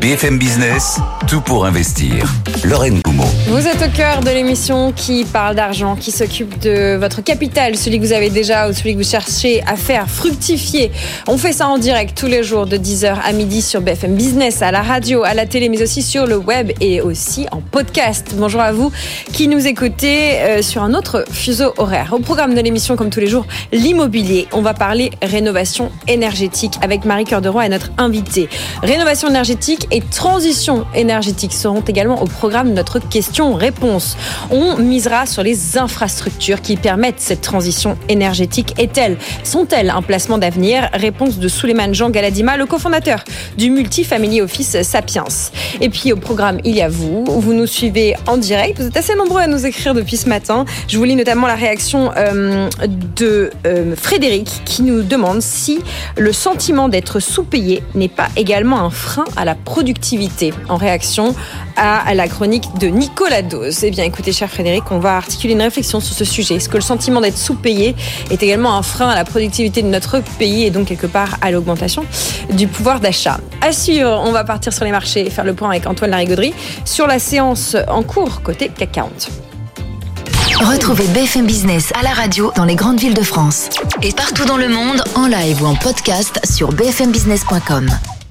BFM Business, tout pour investir. Lorraine Goumeau. Vous êtes au cœur de l'émission qui parle d'argent, qui s'occupe de votre capital, celui que vous avez déjà ou celui que vous cherchez à faire fructifier. On fait ça en direct tous les jours de 10h à midi sur BFM Business, à la radio, à la télé, mais aussi sur le web et aussi en podcast. Bonjour à vous qui nous écoutez sur un autre fuseau horaire. Au programme de l'émission, comme tous les jours, l'immobilier. On va parler rénovation énergétique avec Marie Cœur de Roy et notre invitée. Rénovation énergétique et transition énergétique seront également au programme de notre question-réponse. On misera sur les infrastructures qui permettent cette transition énergétique. Sont-elles un placement d'avenir? Réponse de Souleymane Jean Galadima, le cofondateur du multifamily office Sapiens. Et puis au programme, il y a vous nous suivez en direct. Vous êtes assez nombreux à nous écrire depuis ce matin. Je vous lis notamment la réaction de Frédéric qui nous demande si le sentiment d'être sous-payé n'est pas également un frein à la productivité, en réaction à la chronique de Nicolas Dose. Eh bien, écoutez, cher Frédéric, on va articuler une réflexion sur ce sujet. Est-ce que le sentiment d'être sous-payé est également un frein à la productivité de notre pays et donc quelque part à l'augmentation du pouvoir d'achat? À suivre, on va partir sur les marchés et faire le point avec Antoine Larigauderie sur la séance en cours côté CAC 40. Retrouvez BFM Business à la radio dans les grandes villes de France et partout dans le monde en live ou en podcast sur bfmbusiness.com.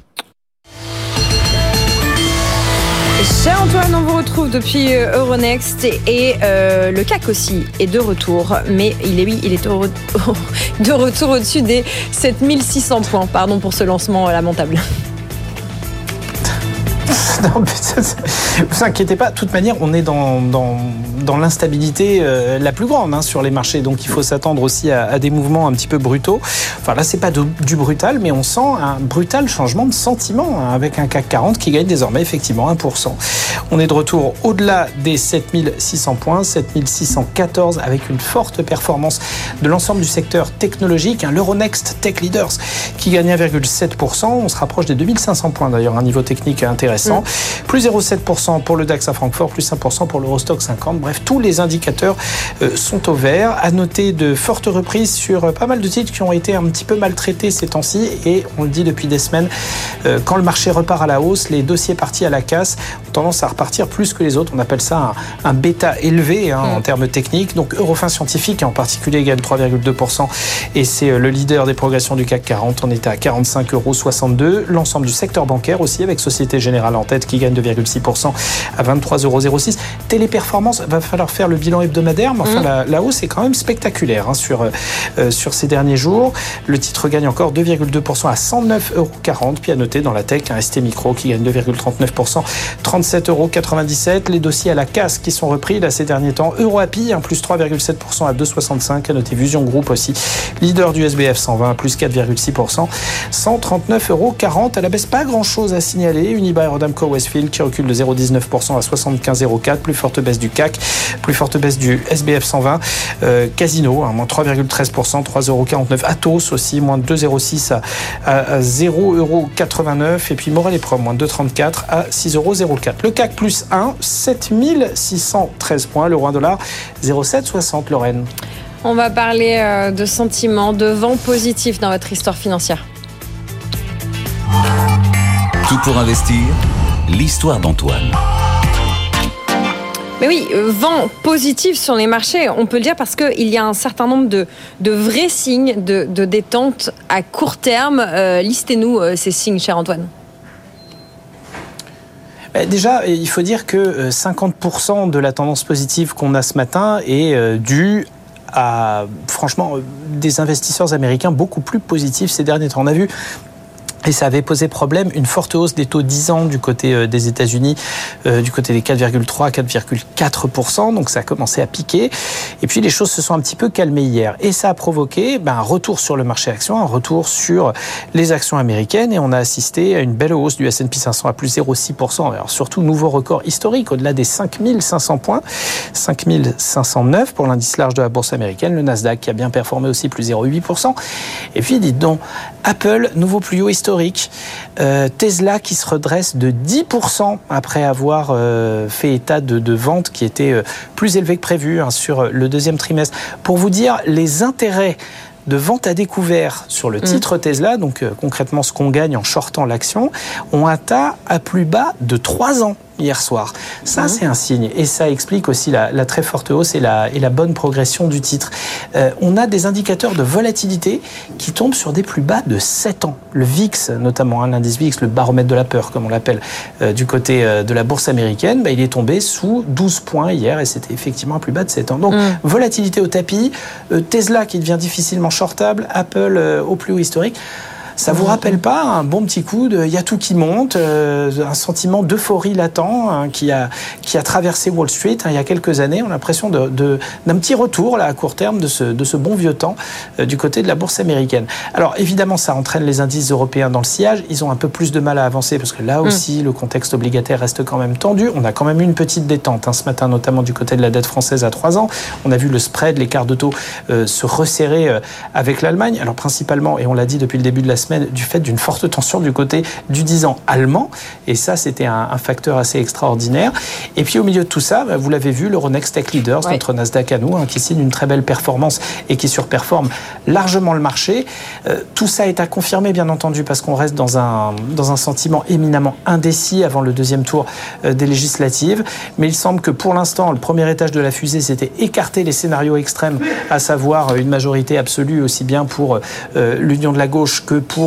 Cher Antoine, on vous retrouve depuis Euronext et le CAC aussi est de retour, mais il est de retour au-dessus des 7600 points. Pardon pour ce lancement lamentable. Non, mais vous inquiétez pas, de toute manière, on est dans l'instabilité la plus grande sur les marchés, donc il faut s'attendre aussi à des mouvements un petit peu brutaux. Enfin là, c'est pas du brutal, mais on sent un brutal changement de sentiment avec un CAC 40 qui gagne désormais effectivement 1%. On est de retour au-delà des 7600 points, 7614, avec une forte performance de l'ensemble du secteur technologique. L'Euronext Tech Leaders qui gagne 1,7%. On se rapproche des 2500 points d'ailleurs, un niveau technique intéressant. Plus 0,7% pour le DAX à Francfort, plus 1% pour l'Eurostock 50. Bref, tous les indicateurs sont au vert. À noter de fortes reprises sur pas mal de titres qui ont été un petit peu maltraités ces temps-ci. Et on le dit depuis des semaines, quand le marché repart à la hausse, les dossiers partis à la casse ont tendance à repartir plus que les autres. On appelle ça un bêta élevé en termes techniques. Donc Eurofins Scientifique en particulier gagne 3,2% et c'est le leader des progressions du CAC 40. On était à 45,62 €. L'ensemble du secteur bancaire aussi avec Société Générale en tête qui gagne 2,6% à 23,06 €. Téléperformance, va falloir faire le bilan hebdomadaire, mais enfin la hausse est quand même spectaculaire sur ces derniers jours. Le titre gagne encore 2,2% à 109,40 €. Puis à noter dans la tech, un ST Micro qui gagne 2,39%, 37,97 €. Les dossiers à la casse qui sont repris là ces derniers temps. EuroAPI, plus 3,7% à 2,65 €. À noter Vusion Group aussi, leader du SBF 120, plus 4,6%, 139,40 €. À la baisse, pas grand-chose à signaler. Unibail-Rodamco Westfield qui recule de 0,19% à 75,04 €. Plus forte baisse du CAC, plus forte baisse du SBF 120. Casino, moins 3,13%, 3,49 €. Atos aussi, moins 2,06 à 0,89 €. Et puis Morel et Prom, moins 2,34 à 6,04 €. Le CAC plus 1, 7613 points. L'euro 1 dollar, 0,760. Lorraine. On va parler de sentiments, de vent positif dans votre histoire financière. Tout pour investir, l'histoire d'Antoine. Mais oui, vent positif sur les marchés, on peut le dire parce qu'il y a un certain nombre de vrais signes de détente à court terme. Listez-nous ces signes, cher Antoine. Déjà, il faut dire que 50% de la tendance positive qu'on a ce matin est due à, franchement, des investisseurs américains beaucoup plus positifs ces derniers temps. On a vu Et ça avait posé problème, une forte hausse des taux 10 ans du côté des États-Unis, du côté des 4,3, 4,4%. Donc ça a commencé à piquer. Et puis les choses se sont un petit peu calmées hier. Et ça a provoqué un retour sur le marché actions, un retour sur les actions américaines. Et on a assisté à une belle hausse du S&P 500 à plus 0,6%. Alors surtout, nouveau record historique, au-delà des 5500 points. 5509 pour l'indice large de la bourse américaine. Le Nasdaq qui a bien performé aussi, plus 0,8%. Et puis, dites donc, Apple, nouveau plus haut historique. Tesla qui se redresse de 10% après avoir fait état de ventes qui étaient plus élevées que prévu sur le deuxième trimestre. Pour vous dire, les intérêts de vente à découvert sur le titre Tesla, donc concrètement ce qu'on gagne en shortant l'action, ont atteint à plus bas de 3 ans. Hier soir. Ça, c'est un signe. Et ça explique aussi la très forte hausse et la bonne progression du titre. On a des indicateurs de volatilité qui tombent sur des plus bas de 7 ans. Le VIX, notamment l'indice VIX, le baromètre de la peur, comme on l'appelle, du côté de la bourse américaine, il est tombé sous 12 points hier et c'était effectivement un plus bas de 7 ans. Donc, volatilité au tapis, Tesla qui devient difficilement shortable, Apple au plus haut historique. Ça vous rappelle pas un bon petit coup de, il y a tout qui monte, un sentiment d'euphorie latent qui a traversé Wall Street il y a quelques années. On a l'impression d'un petit retour là à court terme de ce bon vieux temps du côté de la bourse américaine. Alors évidemment, ça entraîne les indices européens dans le sillage. Ils ont un peu plus de mal à avancer parce que là aussi, le contexte obligataire reste quand même tendu. On a quand même eu une petite détente ce matin, notamment du côté de la dette française à 3 ans. On a vu le spread, l'écart de taux se resserrer avec l'Allemagne. Alors principalement, et on l'a dit depuis le début de la semaine, du fait d'une forte tension du côté du 10 ans allemand. Et ça, c'était un facteur assez extraordinaire. Et puis, au milieu de tout ça, vous l'avez vu, l'Euronext Tech Leaders, notre Nasdaq à nous, qui signe une très belle performance et qui surperforme largement le marché. Tout ça est à confirmer, bien entendu, parce qu'on reste dans un sentiment éminemment indécis avant le deuxième tour des législatives. Mais il semble que pour l'instant, le premier étage de la fusée, c'était écarter les scénarios extrêmes, à savoir une majorité absolue aussi bien pour l'Union de la gauche que pour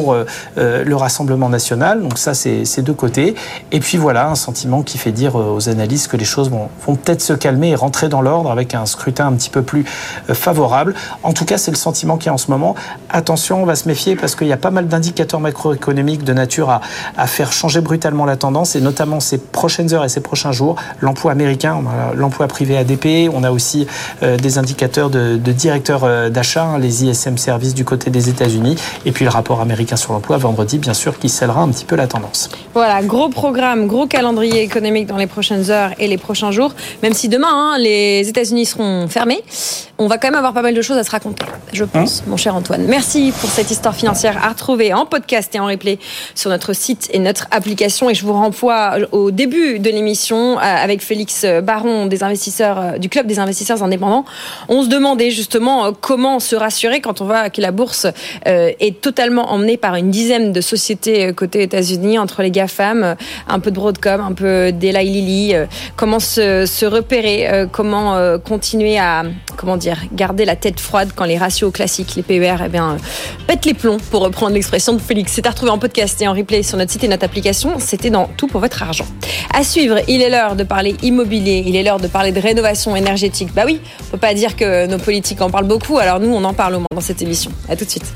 le Rassemblement national. Donc ça, c'est ces deux côtés. Et puis voilà, un sentiment qui fait dire aux analystes que les choses vont peut-être se calmer et rentrer dans l'ordre avec un scrutin un petit peu plus favorable. En tout cas, c'est le sentiment qu'il y a en ce moment. Attention, on va se méfier parce qu'il y a pas mal d'indicateurs macroéconomiques de nature à faire changer brutalement la tendance et notamment ces prochaines heures et ces prochains jours. L'emploi américain, l'emploi privé ADP, on a aussi des indicateurs de directeurs d'achat, les ISM Services du côté des États-Unis et puis le rapport américain sur l'emploi vendredi, bien sûr, qui scellera un petit peu la tendance. Voilà, gros programme, gros calendrier économique dans les prochaines heures et les prochains jours. Même si demain, les États-Unis seront fermés, on va quand même avoir pas mal de choses à se raconter, je pense, mon cher Antoine. Merci pour cette histoire financière à retrouver en podcast et en replay sur notre site et notre application. Et je vous renvoie au début de l'émission avec Félix Baron, des investisseurs, du Club des investisseurs indépendants. On se demandait justement comment se rassurer quand on voit que la bourse est totalement emmenée par une dizaine de sociétés côté États-Unis, entre les GAFAM, un peu de Broadcom, un peu d'Eli Lilly. Comment se repérer, comment continuer à garder la tête froide quand les ratios classiques, les PER, pètent les plombs, pour reprendre l'expression de Félix. C'est à retrouver en podcast et en replay sur notre site et notre application. C'était dans Tout pour votre argent. À suivre, il est l'heure de parler immobilier, il est l'heure de parler de rénovation énergétique. Bah oui, on peut pas dire que nos politiques en parlent beaucoup, alors nous on en parle au moins dans cette émission. À tout de suite.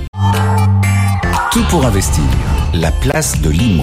Tout pour investir, la place de l'IMO.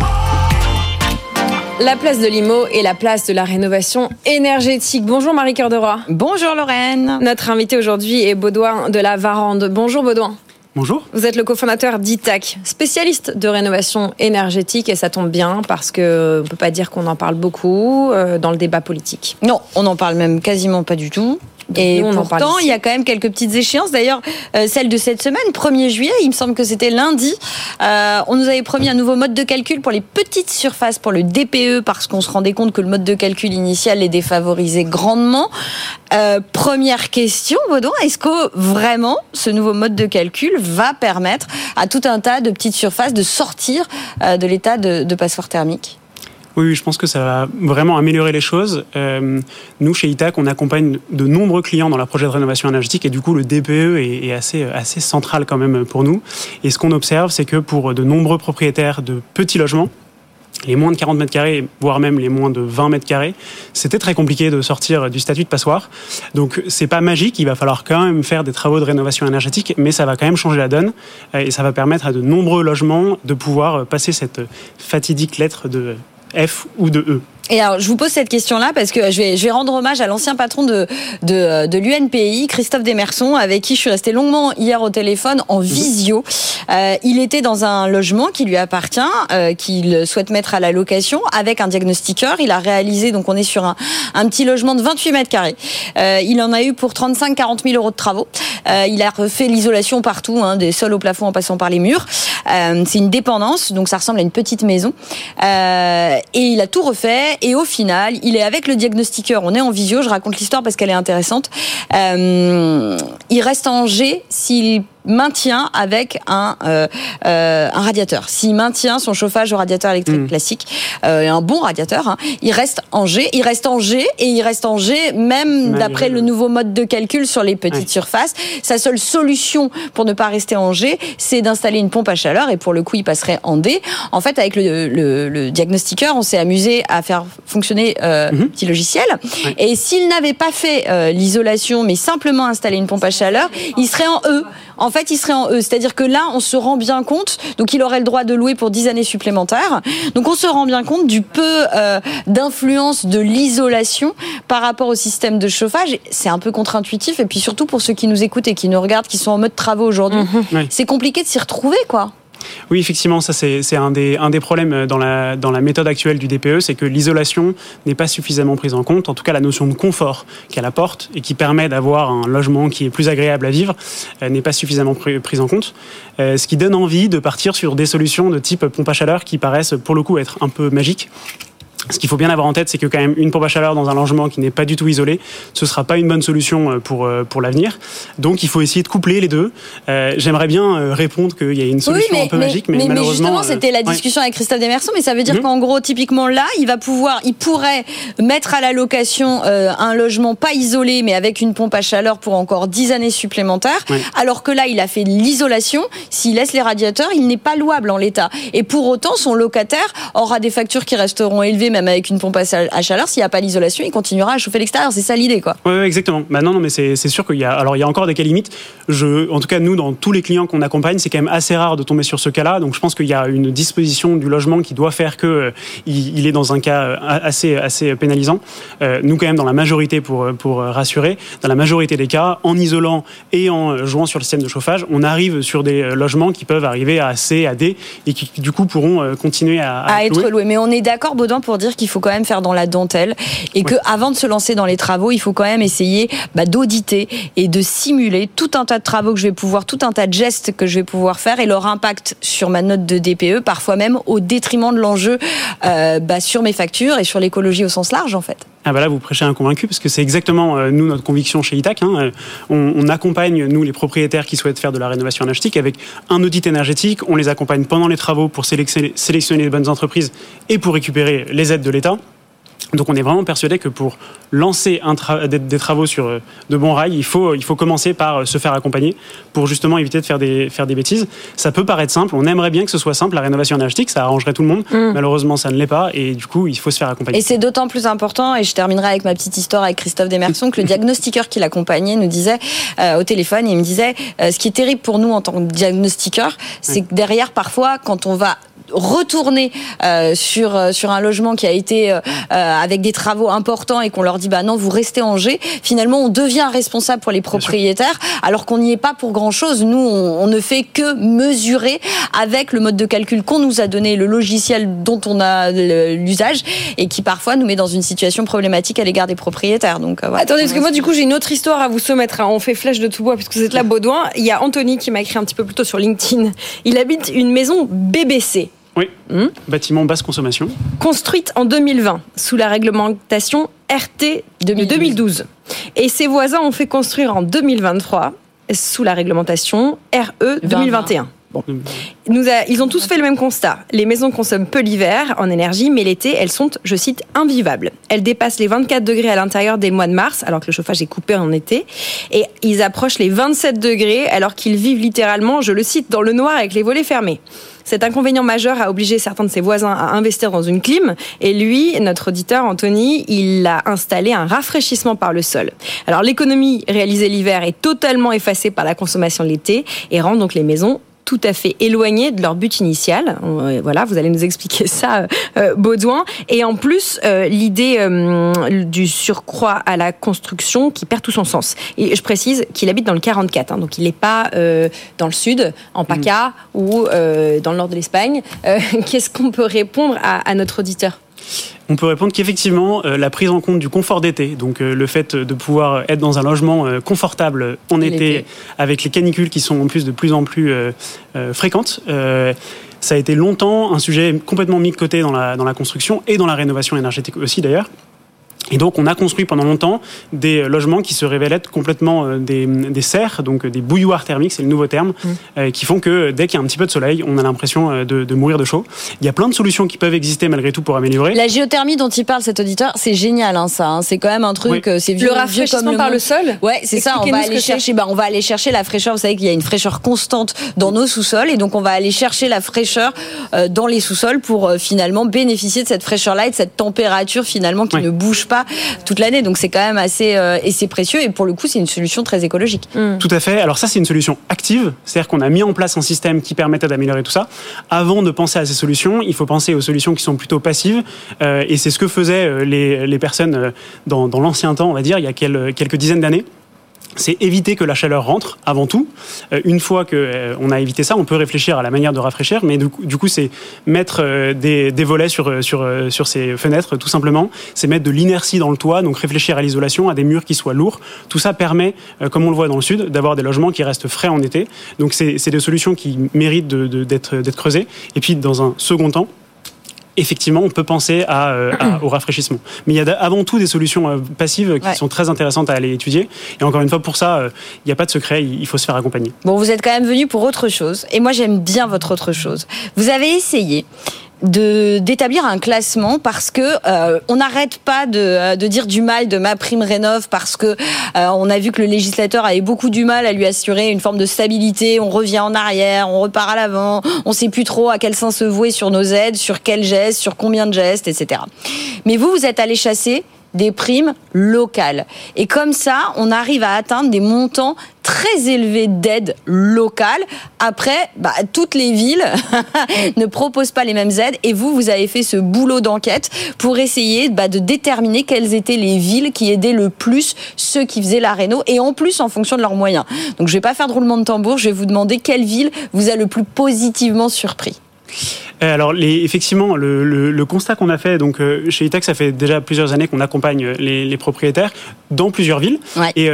La place de l'IMO et la place de la rénovation énergétique. Bonjour Marie-Cœur de Roy. Bonjour Lorraine. Notre invité aujourd'hui est Baudouin de la Varande. Bonjour Baudouin. Bonjour. Vous êtes le cofondateur d'Itac, spécialiste de rénovation énergétique, et ça tombe bien parce qu'on ne peut pas dire qu'on en parle beaucoup dans le débat politique. Non, on n'en parle même quasiment pas du tout. Et pourtant, il y a quand même quelques petites échéances. D'ailleurs, celle de cette semaine, 1er juillet, il me semble que c'était lundi. On nous avait promis un nouveau mode de calcul pour les petites surfaces, pour le DPE, parce qu'on se rendait compte que le mode de calcul initial les défavorisait grandement. Première question, Baudouin, est-ce que vraiment ce nouveau mode de calcul va permettre à tout un tas de petites surfaces de sortir de l'état de passoire thermique ? Oui, je pense que ça va vraiment améliorer les choses. Nous, chez Itac, on accompagne de nombreux clients dans leur projet de rénovation énergétique et du coup, le DPE est assez central quand même pour nous. Et ce qu'on observe, c'est que pour de nombreux propriétaires de petits logements, les moins de 40 mètres carrés, voire même les moins de 20 mètres carrés, c'était très compliqué de sortir du statut de passoire. Donc, c'est pas magique, il va falloir quand même faire des travaux de rénovation énergétique, mais ça va quand même changer la donne et ça va permettre à de nombreux logements de pouvoir passer cette fatidique lettre de F ou de E. Et alors, je vous pose cette question-là parce que je vais rendre hommage à l'ancien patron de l'UNPI, Christophe Desmersons, avec qui je suis restée longuement hier au téléphone en visio. Il était dans un logement qui lui appartient, qu'il souhaite mettre à la location avec un diagnostiqueur. Il a réalisé, donc on est sur un petit logement de 28 mètres carrés. Il en a eu pour 35-40 000 euros de travaux. Il a refait l'isolation partout, des sols au plafond en passant par les murs. C'est une dépendance, donc ça ressemble à une petite maison. Et il a tout refait. Et au final, il est avec le diagnostiqueur. On est en visio, je raconte l'histoire parce qu'elle est intéressante. Il reste en G s'il maintient avec un radiateur. S'il maintient son chauffage au radiateur électrique classique, un bon radiateur, il reste en G, et il reste en G même d'après le nouveau mode de calcul sur les petites surfaces. Sa seule solution pour ne pas rester en G, c'est d'installer une pompe à chaleur, et pour le coup, il passerait en D. En fait, avec le diagnostiqueur, on s'est amusé à faire fonctionner petit logiciel, et s'il n'avait pas fait l'isolation, mais simplement installé une pompe à chaleur, il serait en E. En fait, il serait en E. C'est-à-dire que là, on se rend bien compte, donc il aurait le droit de louer pour 10 années supplémentaires. Donc on se rend bien compte du peu d'influence de l'isolation par rapport au système de chauffage. C'est un peu contre-intuitif, et puis surtout pour ceux qui nous écoutent et qui nous regardent, qui sont en mode travaux aujourd'hui, c'est compliqué de s'y retrouver, quoi. Oui, effectivement, ça c'est un des problèmes dans la méthode actuelle du DPE, c'est que l'isolation n'est pas suffisamment prise en compte. En tout cas, la notion de confort qu'elle apporte et qui permet d'avoir un logement qui est plus agréable à vivre n'est pas suffisamment prise en compte. Ce qui donne envie de partir sur des solutions de type pompe à chaleur qui paraissent pour le coup être un peu magiques. Ce qu'il faut bien avoir en tête, c'est que quand même une pompe à chaleur dans un logement qui n'est pas du tout isolé, ce sera pas une bonne solution pour l'avenir. Donc il faut essayer de coupler les deux. J'aimerais bien répondre qu'il y a une solution un peu magique, mais malheureusement. Mais justement, c'était la discussion avec Christophe Desmersons, mais ça veut dire qu'en gros, typiquement là, il pourrait mettre à la location un logement pas isolé, mais avec une pompe à chaleur pour encore 10 années supplémentaires. Alors que là, il a fait l'isolation. S'il laisse les radiateurs, il n'est pas louable en l'état. Et pour autant, son locataire aura des factures qui resteront élevées, même avec une pompe à chaleur. S'il n'y a pas l'isolation, il continuera à chauffer l'extérieur. C'est ça l'idée, quoi. Oui, exactement. Bah non, mais c'est sûr qu'il y a encore des cas limites. En tout cas, nous, dans tous les clients qu'on accompagne, c'est quand même assez rare de tomber sur ce cas-là. Donc, je pense qu'il y a une disposition du logement qui doit faire que il est dans un cas assez pénalisant. Nous, quand même, dans la majorité, pour rassurer, dans la majorité des cas, en isolant et en jouant sur le système de chauffage, on arrive sur des logements qui peuvent arriver à C, à D, et qui, du coup, pourront continuer à être loués. Mais on est d'accord, Baudouin, pour dire qu'il faut quand même faire dans la dentelle, et que avant de se lancer dans les travaux, il faut quand même essayer d'auditer et de simuler tout un tas de travaux que je vais pouvoir, tout un tas de gestes que je vais pouvoir faire, et leur impact sur ma note de DPE, parfois même au détriment de l'enjeu sur mes factures et sur l'écologie au sens large, en fait. Ah bah là, vous prêchez un convaincu, parce que c'est exactement nous notre conviction chez Itac. On accompagne, nous, les propriétaires qui souhaitent faire de la rénovation énergétique avec un audit énergétique. On les accompagne pendant les travaux pour sélectionner les bonnes entreprises et pour récupérer les aides de l'État. Donc on est vraiment persuadé que pour lancer des travaux sur de bons rails, il faut commencer par se faire accompagner pour justement éviter de faire des bêtises. Ça peut paraître simple, on aimerait bien que ce soit simple, la rénovation énergétique, ça arrangerait tout le monde. Malheureusement, ça ne l'est pas, et du coup, il faut se faire accompagner. Et c'est d'autant plus important, et je terminerai avec ma petite histoire avec Christophe Desmersons, que le diagnostiqueur qui l'accompagnait nous disait au téléphone, il me disait, ce qui est terrible pour nous en tant que diagnostiqueur, c'est que derrière, parfois, quand on va retourner sur un logement qui a été avec des travaux importants, et qu'on leur dit non, vous restez en G, finalement on devient responsable pour les propriétaires, alors qu'on n'y est pas pour grand chose. Nous, on ne fait que mesurer avec le mode de calcul qu'on nous a donné, le logiciel dont on a l'usage, et qui parfois nous met dans une situation problématique à l'égard des propriétaires. Donc voilà. Attendez, parce que moi du coup j'ai une autre histoire à vous soumettre. On fait flèche de tout bois puisque vous êtes là, Baudouin. Il y a Anthony qui m'a écrit un petit peu plus tôt sur LinkedIn. Il habite une maison BBC. Oui, bâtiment basse consommation. Construite en 2020, sous la réglementation RT de 2012. Et ses voisins ont fait construire en 2023, sous la réglementation RE 2021. Bon. Ils ont tous fait le même constat. Les maisons consomment peu l'hiver en énergie, mais l'été, elles sont, je cite, invivables. Elles dépassent les 24 degrés à l'intérieur dès le mois de mars, alors que le chauffage est coupé en été. Et ils approchent les 27 degrés, alors qu'ils vivent littéralement, je le cite, dans le noir avec les volets fermés. Cet inconvénient majeur a obligé certains de ses voisins à investir dans une clim. Et lui, notre auditeur Anthony, il a installé un rafraîchissement par le sol. Alors l'économie réalisée l'hiver est totalement effacée par la consommation de l'été et rend donc les maisons tout à fait éloignés de leur but initial. Voilà, vous allez nous expliquer ça, Baudouin. Et en plus, l'idée du surcroît à la construction qui perd tout son sens. Et je précise qu'il habite dans le 44, donc il n'est pas dans le sud, en PACA ou dans le nord de l'Espagne. Qu'est-ce qu'on peut répondre à notre auditeur ? On peut répondre qu'effectivement, la prise en compte du confort d'été, donc le fait de pouvoir être dans un logement confortable en été, avec les canicules qui sont en plus de plus en plus fréquentes, ça a été longtemps un sujet complètement mis de côté dans la construction et dans la rénovation énergétique aussi d'ailleurs. Et donc, on a construit pendant longtemps des logements qui se révèlent être complètement des serres, donc des bouilloires thermiques, c'est le nouveau terme, qui font que dès qu'il y a un petit peu de soleil, on a l'impression de mourir de chaud. Il y a plein de solutions qui peuvent exister malgré tout pour améliorer. La géothermie dont il parle cet auditeur, c'est génial, hein, ça. Hein. C'est quand même un truc, c'est vieux, le rafraîchissement comme par le sol. Ouais, c'est ça. On va aller chercher. On va aller chercher la fraîcheur. Vous savez qu'il y a une fraîcheur constante dans nos sous-sols, et donc on va aller chercher la fraîcheur dans les sous-sols pour finalement bénéficier de cette fraîcheur-là et de cette température finalement qui ne bouge pas toute l'année. Donc c'est quand même assez et c'est précieux, et pour le coup c'est une solution très écologique. Tout à fait. Alors ça c'est une solution active, c'est-à-dire qu'on a mis en place un système qui permettait d'améliorer tout ça. Avant de penser à ces solutions, il faut penser aux solutions qui sont plutôt passives, et c'est ce que faisaient les personnes dans l'ancien temps, on va dire, il y a quelques dizaines d'années. C'est éviter que la chaleur rentre avant tout. Une fois qu'on a évité ça, on peut réfléchir à la manière de rafraîchir, mais du coup c'est mettre des volets sur ces fenêtres, tout simplement. C'est mettre de l'inertie dans le toit, donc réfléchir à l'isolation, à des murs qui soient lourds. Tout ça permet, comme on le voit dans le sud, d'avoir des logements qui restent frais en été. Donc c'est des solutions qui méritent d'être creusées. Et puis dans un second temps, effectivement, on peut penser au rafraîchissement. Mais il y a avant tout des solutions passives qui sont très intéressantes à aller étudier. Et encore une fois, pour ça, il n'y a pas de secret, il faut se faire accompagner. Bon, vous êtes quand même venu pour autre chose. Et moi, j'aime bien votre autre chose. Vous avez essayé d'établir un classement parce que on n'arrête pas de dire du mal de MaPrimeRénov' parce que on a vu que le législateur avait beaucoup du mal à lui assurer une forme de stabilité. On revient en arrière, on repart à l'avant, on sait plus trop à quel sens se vouer sur nos aides, sur quel geste, sur combien de gestes, etc. Mais vous êtes allé chasser des primes locales. Et comme ça, on arrive à atteindre des montants très élevés d'aides locales. Après, toutes les villes ne proposent pas les mêmes aides. Et vous avez fait ce boulot d'enquête pour essayer de déterminer quelles étaient les villes qui aidaient le plus ceux qui faisaient la réno, et en plus en fonction de leurs moyens. Donc je vais pas faire de roulement de tambour, je vais vous demander quelle ville vous a le plus positivement surpris. Alors effectivement, le constat qu'on a fait donc chez Itac, ça fait déjà plusieurs années qu'on accompagne les propriétaires dans plusieurs villes. Ouais. Et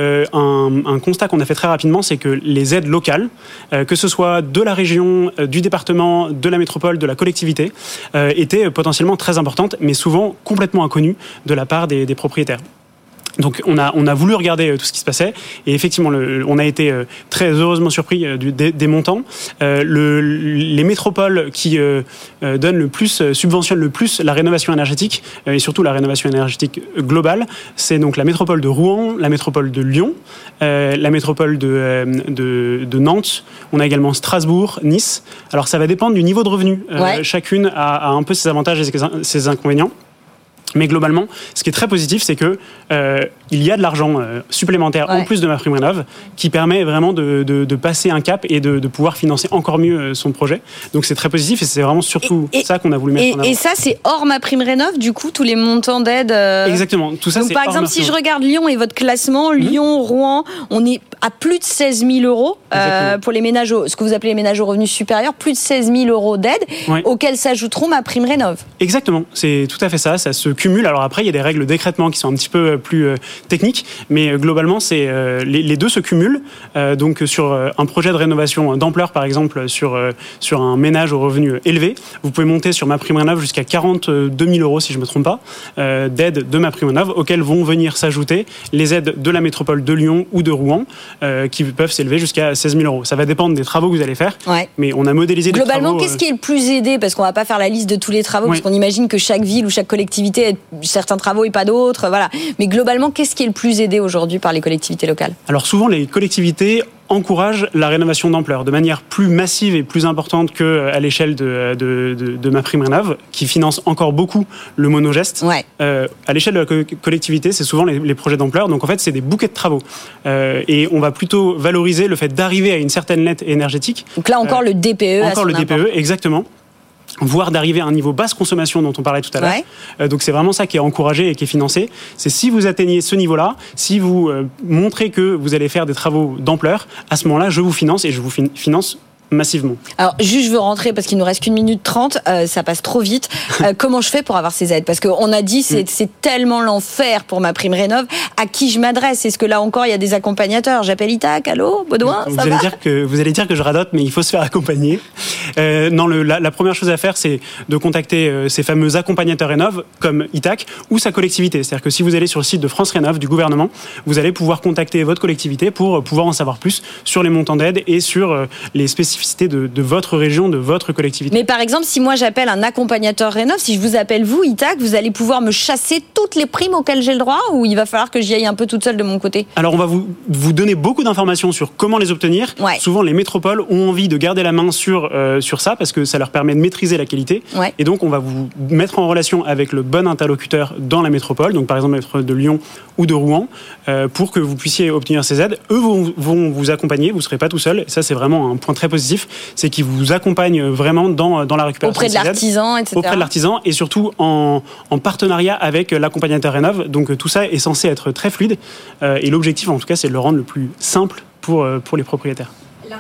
un constat qu'on a fait très rapidement, c'est que les aides locales, que ce soit de la région, du département, de la métropole, de la collectivité, étaient potentiellement très importantes, mais souvent complètement inconnues de la part des propriétaires. Donc on a voulu regarder tout ce qui se passait, et effectivement on a été très heureusement surpris des montants. Les métropoles qui donnent le plus, subventionnent le plus la rénovation énergétique, et surtout la rénovation énergétique globale, c'est donc la métropole de Rouen, la métropole de Lyon, la métropole de Nantes. On a également Strasbourg, Nice. Alors ça va dépendre du niveau de revenu. Chacune a un peu ses avantages et ses inconvénients. Mais globalement, ce qui est très positif, c'est que il y a de l'argent supplémentaire en plus de MaPrimeRénov' qui permet vraiment de passer un cap et de pouvoir financer encore mieux son projet. Donc c'est très positif, et c'est vraiment surtout ça qu'on a voulu mettre en avant. Et ça, c'est hors MaPrimeRénov', du coup, tous les montants d'aide. Exactement. Tout ça, donc, c'est par exemple, si je regarde Lyon et votre classement, Lyon, Rouen, on est à plus de 16 000 euros pour les ménages, ce que vous appelez les ménages aux revenus supérieurs, plus de 16 000 euros d'aide, auxquels s'ajouteront MaPrimeRénov'. Exactement. C'est tout à fait ça. Ça se cumule. Alors après, il y a des règles d'écrêtement qui sont un petit peu plus techniques, mais globalement, c'est les deux se cumulent. Donc sur un projet de rénovation d'ampleur, par exemple, sur un ménage aux revenus élevés, vous pouvez monter sur MaPrimeRénov' jusqu'à 42 000 euros, si je ne me trompe pas, d'aides de MaPrimeRénov', auxquelles vont venir s'ajouter les aides de la métropole de Lyon ou de Rouen, qui peuvent s'élever jusqu'à 16 000 euros. Ça va dépendre des travaux que vous allez faire, mais on a modélisé des travaux. Globalement, qu'est-ce qui est le plus aidé ? Parce qu'on ne va pas faire la liste de tous les travaux, parce qu'on imagine que chaque ville ou chaque collectivité a certains travaux et pas d'autres. Voilà. Mais globalement, qu'est-ce qui est le plus aidé aujourd'hui par les collectivités locales ? Alors souvent, les collectivités encouragent la rénovation d'ampleur de manière plus massive et plus importante qu'à l'échelle de MaPrimeRénov', qui finance encore beaucoup le monogeste. À l'échelle de la collectivité, c'est souvent les projets d'ampleur. Donc en fait, c'est des bouquets de travaux. Et on va plutôt valoriser le fait d'arriver à une certaine nette énergétique. Donc là encore, le DPE. Encore le DPE, exactement. Voire d'arriver à un niveau basse consommation dont on parlait tout à l'heure. Donc c'est vraiment ça qui est encouragé et qui est financé. C'est si vous atteignez ce niveau-là, si vous montrez que vous allez faire des travaux d'ampleur, à ce moment-là, je vous finance, et je vous finance massivement. Alors, juste, je veux rentrer parce qu'il nous reste qu'1 minute 30, ça passe trop vite. Comment je fais pour avoir ces aides ? Parce qu'on a dit, c'est tellement l'enfer pour MaPrimeRénov'. À qui je m'adresse ? Est-ce que là encore, il y a des accompagnateurs ? J'appelle Itac, allô, Baudouin, ça va ? Vous allez dire que je radote, mais il faut se faire accompagner. Non, la première chose à faire, c'est de contacter ces fameux accompagnateurs Rénov, comme Itac, ou sa collectivité. C'est-à-dire que si vous allez sur le site de France Rénov, du gouvernement, vous allez pouvoir contacter votre collectivité pour pouvoir en savoir plus sur les montants d'aide et sur les spécificités de votre région, de votre collectivité. Mais par exemple, si moi j'appelle un accompagnateur Rénov, si je vous appelle vous, Itac, vous allez pouvoir me chasser toutes les primes auxquelles j'ai le droit, ou il va falloir que j'y aille un peu toute seule de mon côté? Alors on va vous donner beaucoup d'informations sur comment les obtenir. Ouais. Souvent les métropoles ont envie de garder la main sur ça parce que ça leur permet de maîtriser la qualité. Ouais. Et donc on va vous mettre en relation avec le bon interlocuteur dans la métropole, donc par exemple de Lyon ou de Rouen, pour que vous puissiez obtenir ces aides. Eux vont vous accompagner, vous ne serez pas tout seul. Et ça c'est vraiment un point très positif, c'est qu'ils vous accompagnent vraiment dans la récupération auprès de l'artisan, etc. Auprès de l'artisan et surtout en partenariat avec l'accompagnateur Rénov. Donc tout ça est censé être très fluide et l'objectif en tout cas c'est de le rendre le plus simple pour les propriétaires.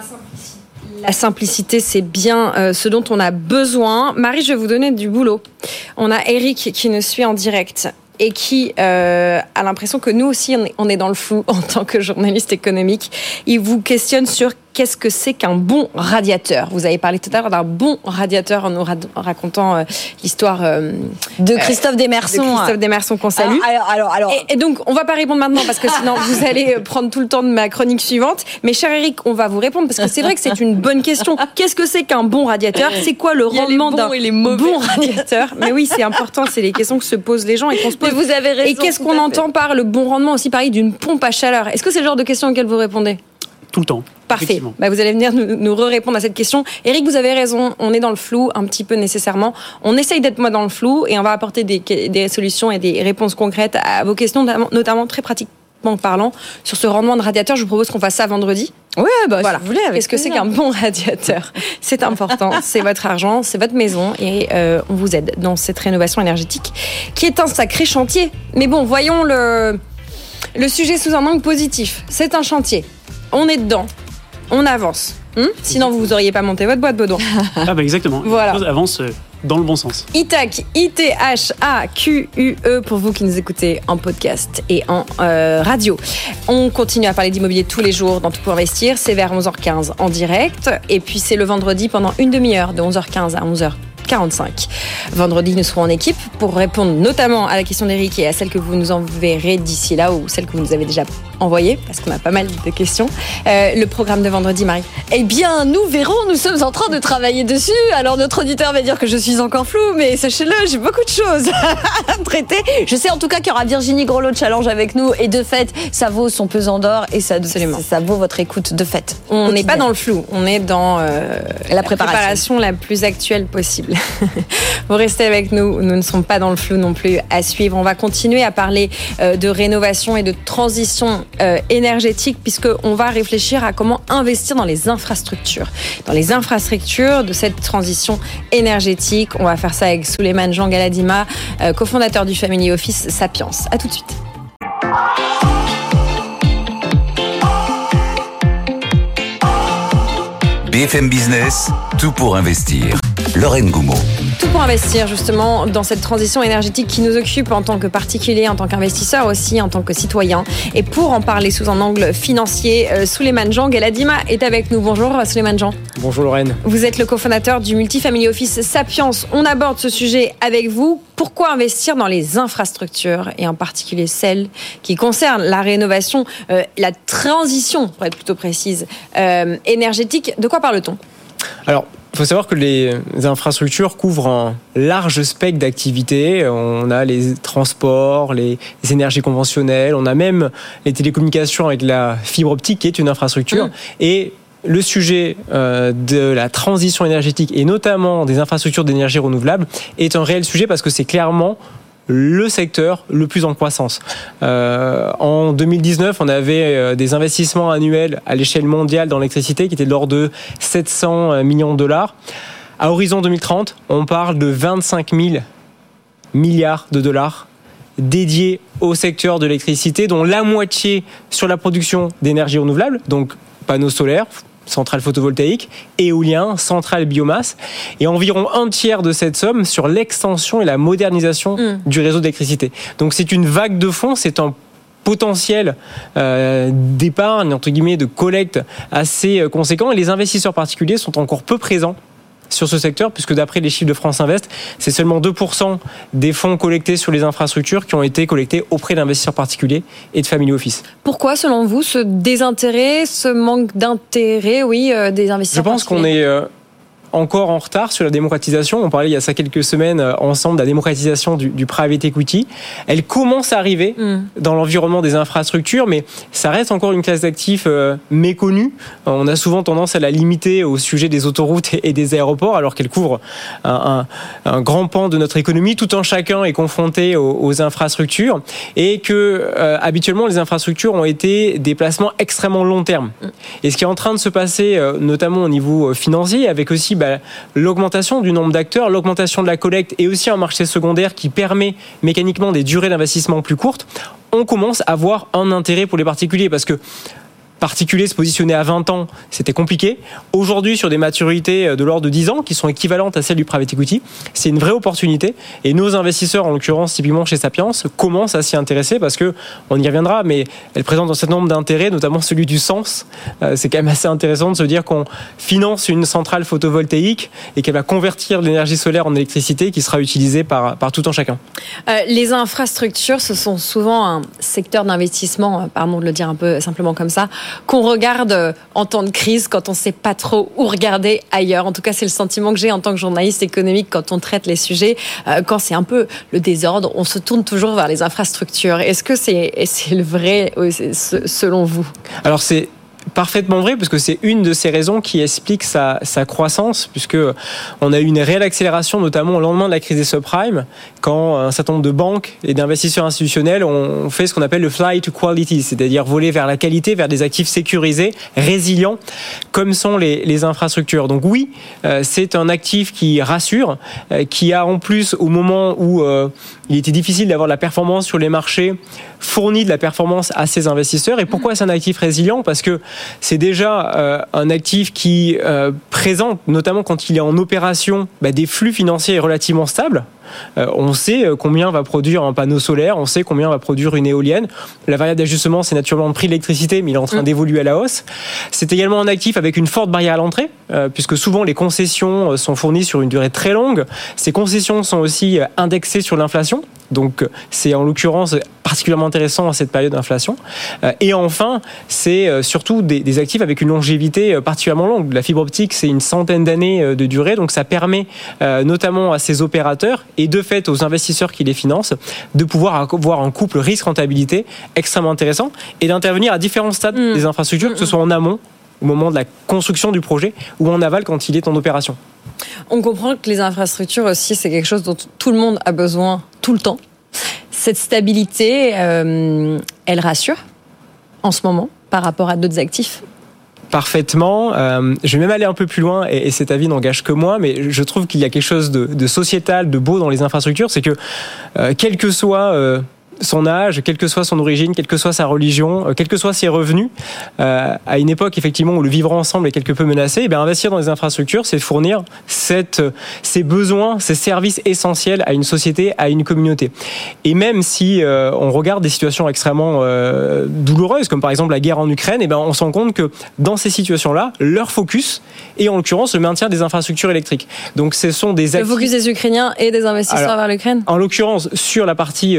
La simplicité, c'est bien ce dont on a besoin. Marie, je vais vous donner du boulot. On a Eric qui nous suit en direct et qui a l'impression que nous aussi, on est dans le flou en tant que journaliste économique. Il vous questionne sur qu'est-ce que c'est qu'un bon radiateur. Vous avez parlé tout à l'heure d'un bon radiateur en nous racontant l'histoire de Christophe Desmersons. De Christophe Desmersons qu'on salue. Alors. Et donc, on va pas répondre maintenant parce que sinon vous allez prendre tout le temps de ma chronique suivante. Mais cher Eric, on va vous répondre parce que c'est vrai que c'est une bonne question. Qu'est-ce que c'est qu'un bon radiateur? C'est quoi le rendement d'un bon radiateur? Mais oui, c'est important. C'est les questions que se posent les gens et qu'on se pose. Mais vous avez raison. Et qu'est-ce qu'on entend par le bon rendement aussi, pareil, d'une pompe à chaleur? Est-ce que c'est le genre de questions auxquelles vous répondez? Tout le temps. Parfait. Vous allez venir nous répondre à cette question. Eric, vous avez raison. On est dans le flou un petit peu nécessairement. On essaye d'être moins dans le flou et on va apporter des solutions et des réponses concrètes à vos questions, notamment très pratiquement parlant sur ce rendement de radiateur. Je vous propose qu'on fasse ça vendredi. Ouais, voilà. Si vous voulez. Qu'est-ce que c'est qu'un bon radiateur? C'est important. C'est votre argent, c'est votre maison et on vous aide dans cette rénovation énergétique qui est un sacré chantier. Mais bon, voyons le sujet sous un angle positif. C'est un chantier. On est dedans. On avance. Sinon, vous n'auriez pas monté votre boîte, Baudouin. Ah bah exactement. Voilà. Les choses avancent dans le bon sens. Itac, ITHAQUE pour vous qui nous écoutez en podcast et en radio. On continue à parler d'immobilier tous les jours dans Tout pour investir. C'est vers 11h15 en direct. Et puis c'est le vendredi pendant une demi-heure de 11h15 à 11h45. Vendredi, nous serons en équipe pour répondre notamment à la question d'Éric et à celle que vous nous enverrez d'ici là ou celle que vous nous avez déjà envoyée, parce qu'on a pas mal de questions. Le programme de vendredi, Marie? Eh bien, nous verrons, nous sommes en train de travailler dessus. Alors, notre auditeur va dire que je suis encore floue, mais sachez-le, j'ai beaucoup de choses à traiter. Je sais en tout cas qu'il y aura Virginie Grelot de Challenge avec nous, et de fait, ça vaut son pesant d'or, et ça vaut votre écoute de fait. On n'est pas dans le flou, on est dans la préparation la plus actuelle possible. Vous restez avec nous, nous ne sommes pas dans le flou non plus à suivre. On va continuer à parler de rénovation et de transition énergétique puisqu'on va réfléchir à comment investir dans les infrastructures. Dans les infrastructures de cette transition énergétique. On va faire ça avec Souleymane Jean Galadima, cofondateur du Family Office Sapiens. À tout de suite. BFM Business, tout pour investir. Lorraine Goumeau. Tout pour investir justement dans cette transition énergétique qui nous occupe en tant que particulier, en tant qu'investisseur aussi, en tant que citoyen. Et pour en parler sous un angle financier, Souleymane Jean Galadima est avec nous. Bonjour Souleymane Jean. Bonjour Lorraine. Vous êtes le cofondateur du Multifamily Office Sapiens. On aborde ce sujet avec vous. Pourquoi investir dans les infrastructures et en particulier celles qui concernent la rénovation, la transition, pour être plutôt précise, énergétique? De quoi parle-t-on? Alors, il faut savoir que les infrastructures couvrent un large spectre d'activités. On a les transports, les énergies conventionnelles, on a même les télécommunications avec la fibre optique qui est une infrastructure. Et le sujet de la transition énergétique et notamment des infrastructures d'énergie renouvelable est un réel sujet parce que c'est clairement le secteur le plus en croissance. En 2019, on avait des investissements annuels à l'échelle mondiale dans l'électricité qui étaient de l'ordre de 700 millions de dollars. À horizon 2030, on parle de 25 000 milliards de dollars dédiés au secteur de l'électricité, dont la moitié sur la production d'énergie renouvelable, donc panneaux solaires, centrales photovoltaïques, éolien, centrales biomasse, et environ un tiers de cette somme sur l'extension et la modernisation du réseau d'électricité. Donc c'est une vague de fonds, c'est un potentiel d'épargne, entre guillemets, de collecte assez conséquent, et les investisseurs particuliers sont encore peu présents sur ce secteur, puisque d'après les chiffres de France Invest, c'est seulement 2% des fonds collectés sur les infrastructures qui ont été collectés auprès d'investisseurs particuliers et de family office. Pourquoi, selon vous, ce désintérêt, ce manque d'intérêt, des investisseurs particuliers ? Je pense qu'on est encore en retard sur la démocratisation. On parlait il y a ça quelques semaines ensemble de la démocratisation du private equity. Elle commence à arriver dans l'environnement des infrastructures, mais ça reste encore une classe d'actifs méconnue. On a souvent tendance à la limiter au sujet des autoroutes et des aéroports, alors qu'elle couvre un grand pan de notre économie, tout en chacun est confronté aux infrastructures, et que habituellement les infrastructures ont été des placements extrêmement long terme. Et ce qui est en train de se passer, notamment au niveau financier, avec aussi l'augmentation du nombre d'acteurs, l'augmentation de la collecte et aussi un marché secondaire qui permet mécaniquement des durées d'investissement plus courtes, on commence à avoir un intérêt pour les particuliers, parce que particulier se positionner à 20 ans, c'était compliqué. Aujourd'hui, sur des maturités de l'ordre de 10 ans, qui sont équivalentes à celles du private equity, c'est une vraie opportunité. Et nos investisseurs, en l'occurrence, typiquement chez Sapiens, commencent à s'y intéresser parce que, on y reviendra, mais elle présente un certain nombre d'intérêts, notamment celui du sens. C'est quand même assez intéressant de se dire qu'on finance une centrale photovoltaïque et qu'elle va convertir l'énergie solaire en électricité qui sera utilisée par tout un chacun. Les infrastructures, ce sont souvent un secteur d'investissement, pardon de le dire un peu simplement comme ça, qu'on regarde en temps de crise quand on ne sait pas trop où regarder ailleurs. En tout cas, c'est le sentiment que j'ai en tant que journaliste économique quand on traite les sujets. Quand c'est un peu le désordre, on se tourne toujours vers les infrastructures. Est-ce que c'est le vrai selon vous ? Alors c'est parfaitement vrai, parce que c'est une de ces raisons qui explique sa croissance, puisque on a eu une réelle accélération, notamment au lendemain de la crise des subprimes, quand un certain nombre de banques et d'investisseurs institutionnels ont fait ce qu'on appelle le flight to quality, c'est-à-dire voler vers la qualité, vers des actifs sécurisés, résilients, comme sont les infrastructures. Donc oui, c'est un actif qui rassure, qui a en plus, au moment où il était difficile d'avoir de la performance sur les marchés, fournit de la performance à ses investisseurs. Et pourquoi c'est un actif résilient ? Parce que c'est déjà un actif qui présente, notamment quand il est en opération, des flux financiers relativement stables. On sait combien va produire un panneau solaire, on sait combien va produire une éolienne. La variable d'ajustement, c'est naturellement le prix de l'électricité, mais il est en train d'évoluer à la hausse. C'est également un actif avec une forte barrière à l'entrée, puisque souvent les concessions sont fournies sur une durée très longue. Ces concessions sont aussi indexées sur l'inflation. Donc c'est en l'occurrence particulièrement intéressant à cette période d'inflation. Et enfin, c'est surtout des actifs avec une longévité particulièrement longue. La fibre optique, c'est une centaine d'années de durée, donc ça permet notamment à ces opérateurs et de fait aux investisseurs qui les financent de pouvoir avoir un couple risque-rentabilité extrêmement intéressant et d'intervenir à différents stades des infrastructures, que ce soit en amont, au moment de la construction du projet, ou en aval quand il est en opération. On comprend que les infrastructures aussi, c'est quelque chose dont tout le monde a besoin tout le temps. Cette stabilité, elle rassure en ce moment par rapport à d'autres actifs ? Parfaitement. Je vais même aller un peu plus loin, et cet avis n'engage que moi, mais je trouve qu'il y a quelque chose de sociétal, de beau dans les infrastructures, c'est que quel que soit son âge, quelle que soit son origine, quelle que soit sa religion, quels que soient ses revenus, à une époque effectivement où le vivre ensemble est quelque peu menacé, investir dans les infrastructures, c'est fournir ces besoins, ces services essentiels à une société, à une communauté. Et même si on regarde des situations extrêmement douloureuses, comme par exemple la guerre en Ukraine, on se rend compte que dans ces situations-là, leur focus est en l'occurrence le maintien des infrastructures électriques. Donc ce sont des actifs... Le focus des Ukrainiens et des investisseurs vers l'Ukraine ? En l'occurrence, sur la partie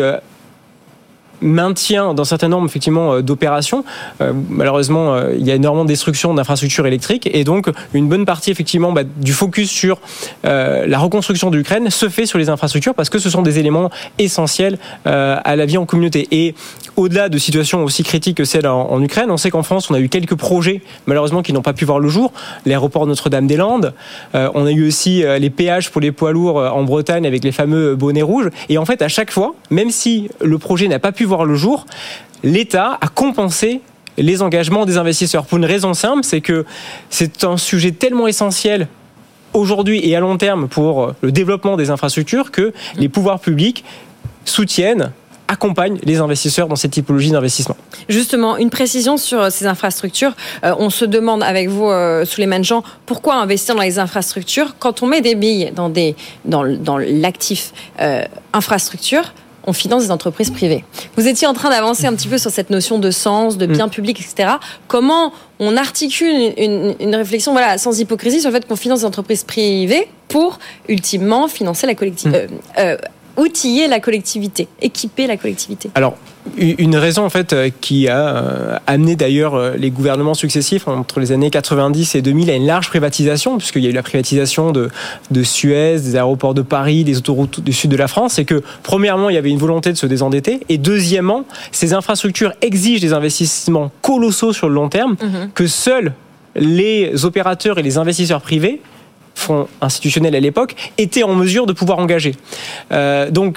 maintien d'un certain nombre effectivement d'opérations. Malheureusement, il y a énormément de destruction d'infrastructures électriques et donc une bonne partie effectivement du focus sur la reconstruction de l'Ukraine se fait sur les infrastructures parce que ce sont des éléments essentiels à la vie en communauté. Et au-delà de situations aussi critiques que celle en Ukraine, on sait qu'en France, on a eu quelques projets malheureusement qui n'ont pas pu voir le jour. L'aéroport Notre-Dame-des-Landes, on a eu aussi les péages pour les poids lourds en Bretagne avec les fameux bonnets rouges. Et en fait, à chaque fois, même si le projet n'a pas pu voir le jour, l'État a compensé les engagements des investisseurs pour une raison simple, c'est que c'est un sujet tellement essentiel aujourd'hui et à long terme pour le développement des infrastructures que les pouvoirs publics soutiennent, accompagnent les investisseurs dans cette typologie d'investissement. Justement, une précision sur ces infrastructures. On se demande avec vous, Souleymane Jean, pourquoi investir dans les infrastructures quand on met des billes dans l'actif infrastructure? on finance des entreprises privées. Vous étiez en train d'avancer un petit peu sur cette notion de sens, de bien public, etc. Comment on articule une réflexion sans hypocrisie sur le fait qu'on finance des entreprises privées pour ultimement financer la collectivité, outiller la collectivité, équiper la collectivité? Alors, une raison en fait qui a amené d'ailleurs les gouvernements successifs entre les années 90 et 2000 à une large privatisation, puisqu'il y a eu la privatisation de Suez, des aéroports de Paris, des autoroutes du sud de la France, c'est que premièrement il y avait une volonté de se désendetter, et deuxièmement ces infrastructures exigent des investissements colossaux sur le long terme que seuls les opérateurs et les investisseurs privés, fonds institutionnels à l'époque, étaient en mesure de pouvoir engager. Donc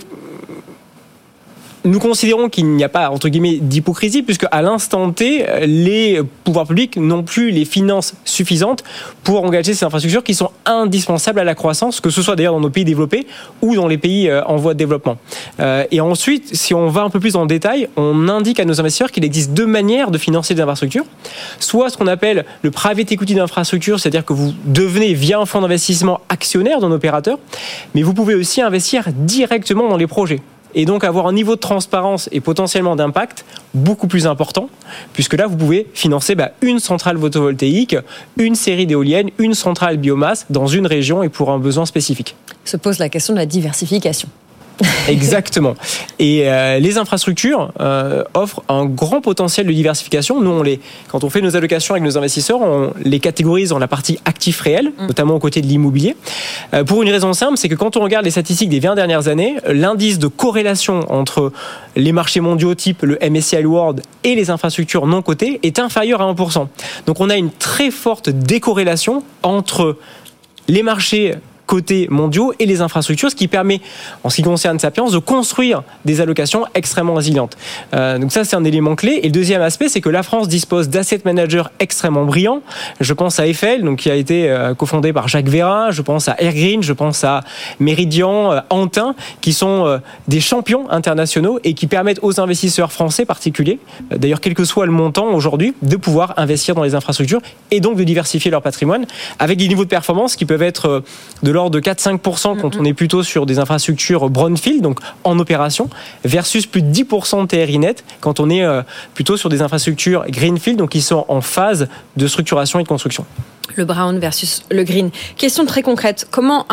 nous considérons qu'il n'y a pas, entre guillemets, d'hypocrisie, puisque à l'instant T, les pouvoirs publics n'ont plus les finances suffisantes pour engager ces infrastructures qui sont indispensables à la croissance, que ce soit d'ailleurs dans nos pays développés ou dans les pays en voie de développement. Et ensuite, si on va un peu plus dans le détail, on indique à nos investisseurs qu'il existe deux manières de financer des infrastructures. Soit ce qu'on appelle le private equity d'infrastructure, c'est-à-dire que vous devenez, via un fonds d'investissement, actionnaire d'un opérateur, mais vous pouvez aussi investir directement dans les projets. Et donc avoir un niveau de transparence et potentiellement d'impact beaucoup plus important, puisque là, vous pouvez financer une centrale photovoltaïque, une série d'éoliennes, une centrale biomasse dans une région et pour un besoin spécifique. Se pose la question de la diversification. Exactement. Et les infrastructures offrent un grand potentiel de diversification. Nous, quand on fait nos allocations avec nos investisseurs, on les catégorise dans la partie actifs réels, notamment aux côtés de l'immobilier. Pour une raison simple, c'est que quand on regarde les statistiques des 20 dernières années, l'indice de corrélation entre les marchés mondiaux type le MSCI World et les infrastructures non cotées est inférieur à 1%. Donc on a une très forte décorrélation entre les marchés côtés mondiaux et les infrastructures, ce qui permet, en ce qui concerne Sapiens, de construire des allocations extrêmement résilientes. Donc ça, c'est un élément clé. Et le deuxième aspect, c'est que la France dispose d'asset managers extrêmement brillants. Je pense à Eiffel, donc qui a été cofondé par Jacques Veyrat. Je pense à Airgreen, je pense à Meridian, Antin, qui sont des champions internationaux et qui permettent aux investisseurs français particuliers, d'ailleurs quel que soit le montant aujourd'hui, de pouvoir investir dans les infrastructures et donc de diversifier leur patrimoine avec des niveaux de performance qui peuvent être de l'ordre de 4-5% quand on est plutôt sur des infrastructures brownfield, donc en opération, versus plus de 10% de TRI net quand on est plutôt sur des infrastructures greenfield, donc qui sont en phase de structuration et de construction. Le brown versus le green. Question très concrète. Comment